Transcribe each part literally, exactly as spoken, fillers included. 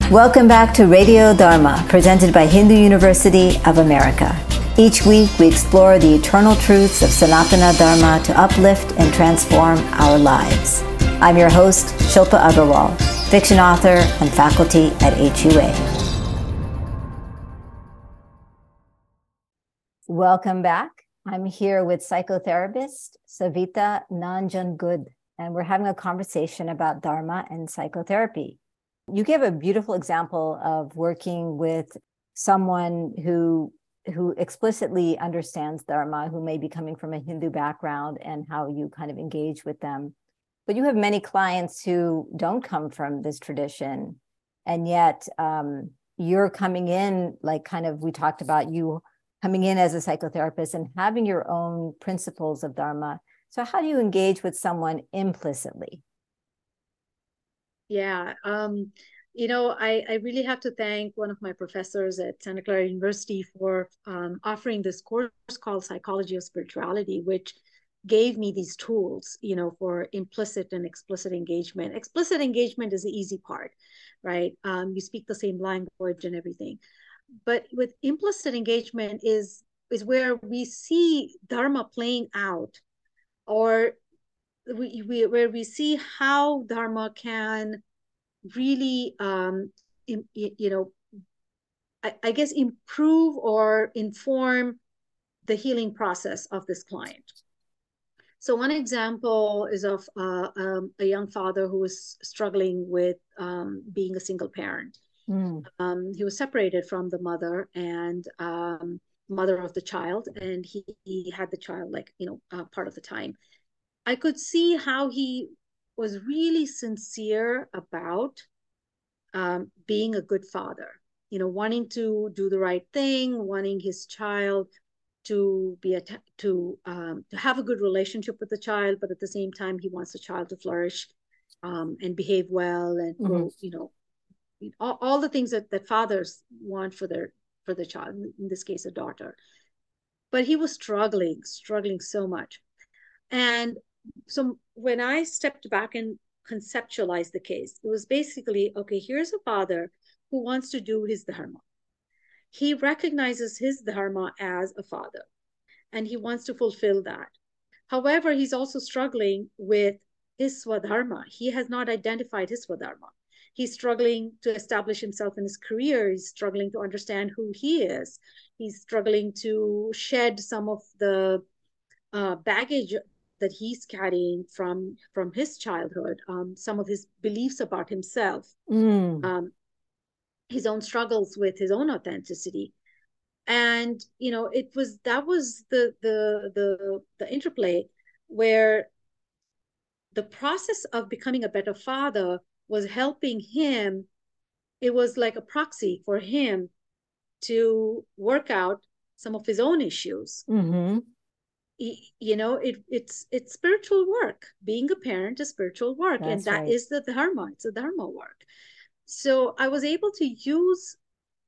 Welcome back to Radio Dharma, presented by Hindu University of America. Each week, we explore the eternal truths of Sanatana Dharma to uplift and transform our lives. I'm your host, Shilpa Agarwal, fiction author and faculty at H U A. Welcome back. I'm here with psychotherapist Savita Nanjangud, and we're having a conversation about Dharma and psychotherapy. You gave a beautiful example of working with someone who who explicitly understands Dharma, who may be coming from a Hindu background, and how you kind of engage with them. But you have many clients who don't come from this tradition, and yet um, you're coming in, like kind of, we talked about you coming in as a psychotherapist and having your own principles of Dharma. So how do you engage with someone implicitly? Yeah, um, you know, I, I really have to thank one of my professors at Santa Clara University for um, offering this course called Psychology of Spirituality, which gave me these tools, you know, for implicit and explicit engagement. Explicit engagement is the easy part, right? Um, you speak the same language and everything. But with implicit engagement is, is where we see Dharma playing out, or we, we where we see how Dharma can really, um, in, you know, I, I guess improve or inform the healing process of this client. So one example is of uh, um, a young father who was struggling with um, being a single parent. Mm. Um, he was separated from the mother and um, mother of the child, and he, he had the child, like, you know, uh, part of the time. I could see how he was really sincere about um, being a good father, you know, wanting to do the right thing, wanting his child to be a, to um, to have a good relationship with the child, but at the same time, he wants the child to flourish um, and behave well and mm-hmm. go, you know, all, all the things that, that fathers want for their for the child, in this case, a daughter. But he was struggling, struggling so much. And so when I stepped back and conceptualized the case, it was basically, okay, here's a father who wants to do his dharma. He recognizes his dharma as a father, and he wants to fulfill that. However, he's also struggling with his swadharma. He has not identified his swadharma. He's struggling to establish himself in his career. He's struggling to understand who he is. He's struggling to shed some of the uh, baggage that he's carrying from from his childhood, um, some of his beliefs about himself, mm. um, his own struggles with his own authenticity. And, you know, it was, that was the, the, the, the interplay where the process of becoming a better father was helping him. It was like a proxy for him to work out some of his own issues. Mm-hmm. You know, it, it's it's spiritual work. Being a parent is spiritual work. That's and that right. is the dharma. It's a dharma work. So I was able to use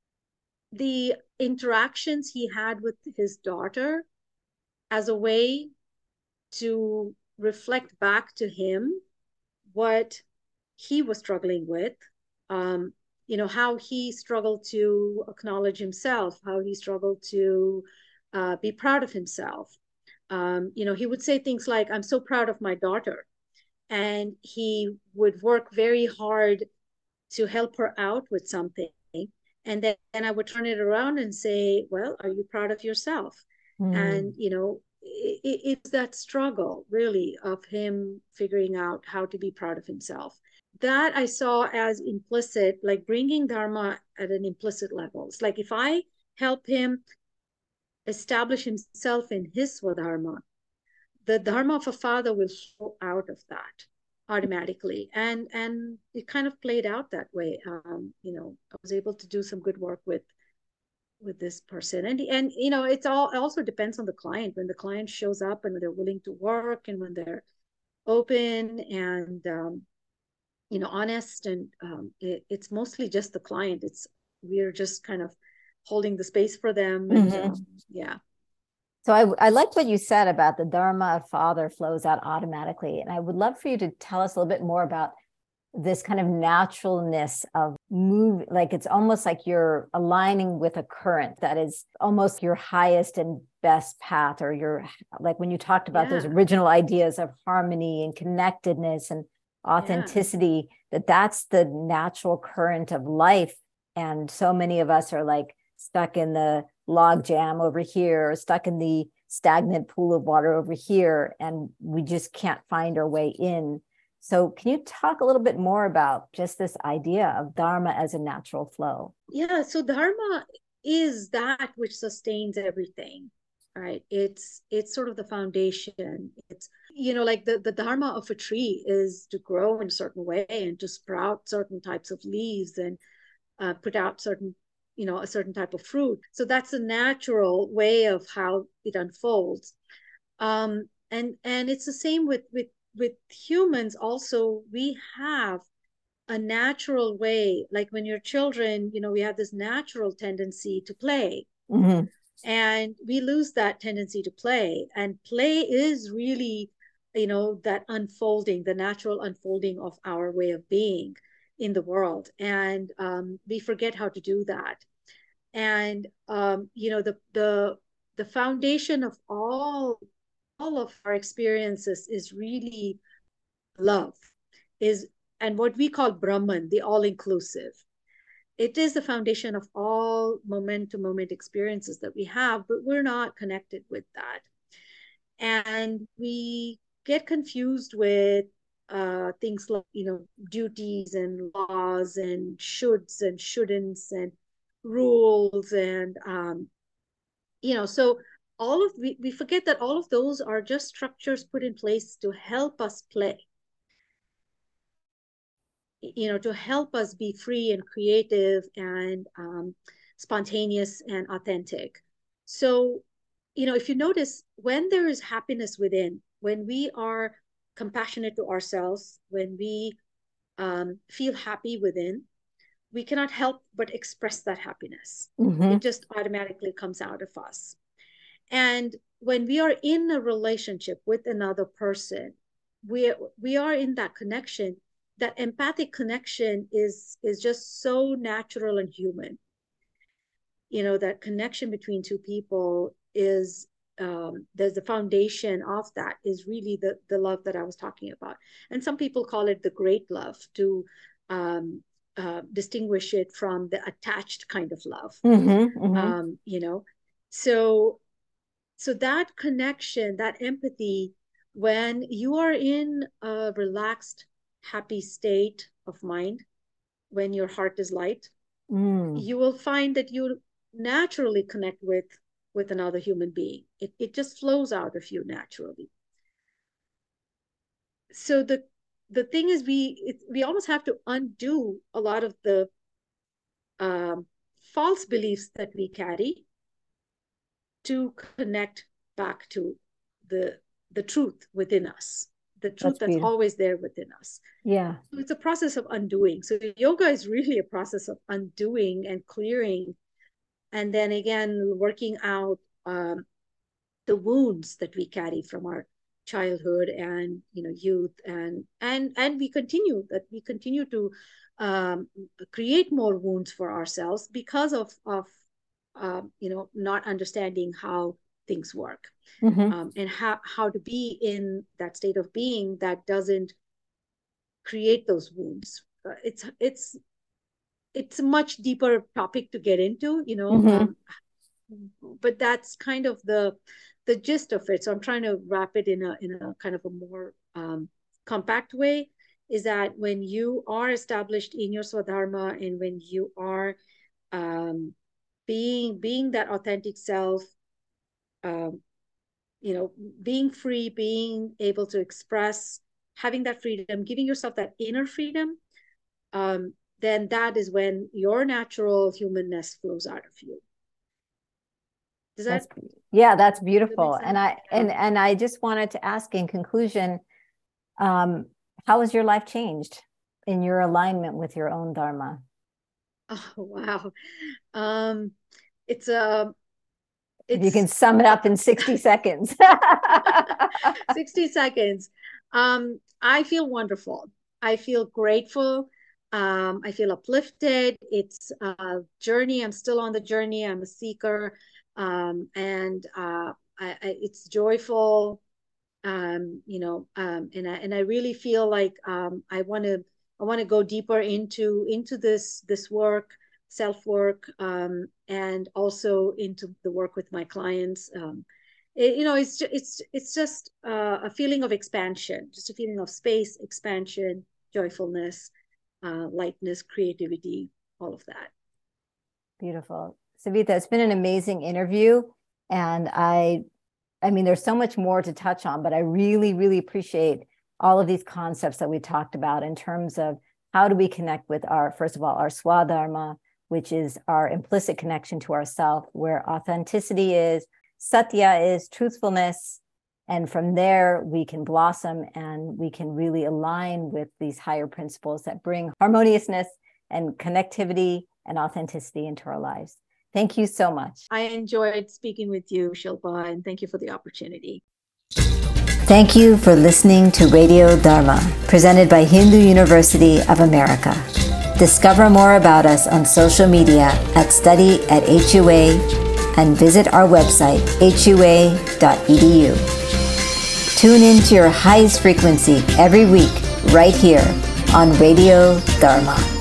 the interactions he had with his daughter as a way to reflect back to him what he was struggling with, um, you know, how he struggled to acknowledge himself, how he struggled to uh, be proud of himself. Um, you know, he would say things like, I'm so proud of my daughter. And he would work very hard to help her out with something. And then and I would turn it around and say, well, are you proud of yourself? Mm. And, you know, it, it's that struggle really of him figuring out how to be proud of himself. That I saw as implicit, like bringing Dharma at an implicit level. It's like if I help him establish himself in his swadharma, the dharma of a father will flow out of that automatically. And and it kind of played out that way. Um, you know, I was able to do some good work with with this person. And and you know, it's all it also depends on the client. When the client shows up and they're willing to work and when they're open and um, you know, honest, and um, it, it's mostly just the client. It's we're just kind of holding the space for them. And mm-hmm. um, yeah. So I, I like what you said about the dharma of father flows out automatically. And I would love for you to tell us a little bit more about this kind of naturalness of move, like it's almost like you're aligning with a current that is almost your highest and best path, or your, like when you talked about yeah. those original ideas of harmony and connectedness and authenticity, yeah. that that's the natural current of life. And so many of us are like stuck in the log jam over here, or stuck in the stagnant pool of water over here, and we just can't find our way in. So can you talk a little bit more about just this idea of Dharma as a natural flow? Yeah, so Dharma is that which sustains everything, right? It's it's sort of the foundation. It's, you know, like the, the Dharma of a tree is to grow in a certain way and to sprout certain types of leaves and uh, put out certain, you know, a certain type of fruit. So that's a natural way of how it unfolds. Um, and and it's the same with with with humans also. We have a natural way, like when you're children, you know, we have this natural tendency to play. Mm-hmm. And we lose that tendency to play. And play is really, you know, that unfolding, the natural unfolding of our way of being in the world. And um, we forget how to do that. And, um, you know, the, the, the foundation of all all of our experiences is really love, is, and what we call Brahman, the all-inclusive. It is the foundation of all moment-to-moment experiences that we have, but we're not connected with that. And we get confused with uh, things like, you know, duties and laws and shoulds and shouldn'ts and rules. And, um, you know, so all of, we, we forget that all of those are just structures put in place to help us play, you know, to help us be free and creative and um, spontaneous and authentic. So, you know, if you notice, when there is happiness within, when we are compassionate to ourselves, when we um, feel happy within, we cannot help but express that happiness. Mm-hmm. It just automatically comes out of us. And when we are in a relationship with another person, we we are in that connection. That empathic connection is is just so natural and human. You know, that connection between two people is um, there's the foundation of that is really the the love that I was talking about. And some people call it the great love, to um, uh, distinguish it from the attached kind of love. Mm-hmm, mm-hmm. Um, you know, so. So that connection, that empathy, when you are in a relaxed, happy state of mind, when your heart is light, mm. you will find that you naturally connect with, with another human being. It, it just flows out of you naturally. So the the thing is, we it, we almost have to undo a lot of the um, false beliefs that we carry to connect back to the the truth within us, the truth that's, that's always there within us. Yeah. So it's a process of undoing. So yoga is really a process of undoing and clearing, and then again working out um, the wounds that we carry from our childhood and, you know, youth, and and and we continue that we continue to um, create more wounds for ourselves because of of Uh, you know, not understanding how things work, mm-hmm. um, and how, how to be in that state of being that doesn't create those wounds. Uh, it's it's it's a much deeper topic to get into, you know, mm-hmm. um, but that's kind of the the gist of it. So I'm trying to wrap it in a in a kind of a more um, compact way. Is that when you are established in your Swadharma, and when you are um, being being that authentic self, um, you know, being free, being able to express, having that freedom, giving yourself that inner freedom, um, then that is when your natural humanness flows out of you. Does that? That's, yeah, that's beautiful. That and I yeah. and and I just wanted to ask in conclusion, um, how has your life changed in your alignment with your own Dharma? Oh, wow. Um, it's a, it's, if you can sum it up in sixty seconds. sixty seconds. Um, I feel wonderful. I feel grateful. Um, I feel uplifted. It's a journey. I'm still on the journey. I'm a seeker. Um, and uh, I, I, it's joyful. Um, you know, um, and I and I really feel like um, I want to I want to go deeper into into this this work, self work, um, and also into the work with my clients. Um, it, you know, it's just, it's it's just uh, a feeling of expansion, just a feeling of space, expansion, joyfulness, uh, lightness, creativity, all of that. Beautiful. Savitha, it's been an amazing interview. And I, I mean, there's so much more to touch on, but I really, really appreciate all of these concepts that we talked about in terms of how do we connect with our, first of all, our Swadharma, which is our implicit connection to ourself, where authenticity is, satya is truthfulness. And from there, we can blossom and we can really align with these higher principles that bring harmoniousness and connectivity and authenticity into our lives. Thank you so much. I enjoyed speaking with you, Shilpa, and thank you for the opportunity. Thank you for listening to Radio Dharma, presented by Hindu University of America. Discover more about us on social media at study at H U A and visit our website, H U A dot E D U. Tune in to your highest frequency every week right here on Radio Dharma.